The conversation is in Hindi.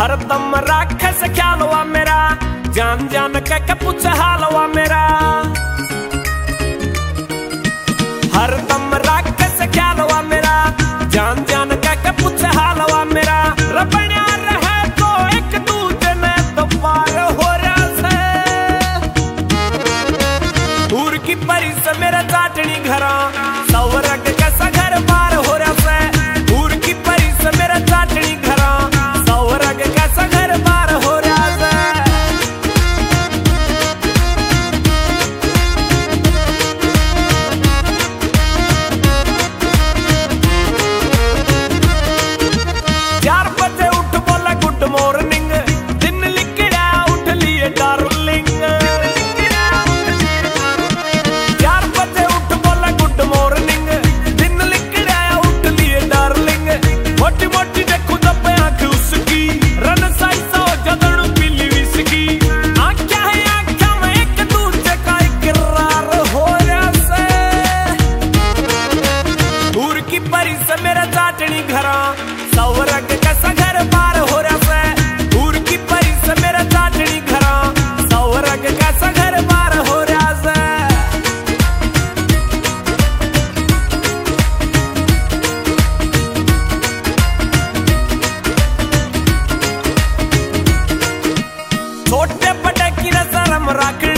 हरदम राखे से ख्याल वा मेरा, जान जान के पूछे हाल वा मेरा। हरदम राखे से ख्याल वा मेरा, जान जान के पूछे हाल वा मेरा। रबण्या रहे तो एक दूजे ने तो पार हो रहा से। दूर की परी से मेरा चाटनी घरा, सौरग कैसा घर पार हो रहा से। दूर की परी से मेरा चाटनी घरा, सौरग कैसा घर पार हो रहा से। चार बजे उठ बोला गुड मॉर्निंग, दिन लिख गया उठ लिए डार्लिंग। चार बजे उठ बोला गुड मॉर्निंग, दिन लिख गया उठ लिए डार्लिंग। मोटी मोटी देखू जब आंख उसकी, रन साई सो जदड़ पीली विस्की। आँखें है आँखें में एक दूजे का इकरार हो रहा से। दूर की परी से मेरा चाटनी घरा, सौरग कैसा घर पार हो रहा से। दूर की परी से मेरा चाटनी घरा, सौरग कैसा घर पार हो रहा से। छोटे बड़े की न शर्म रख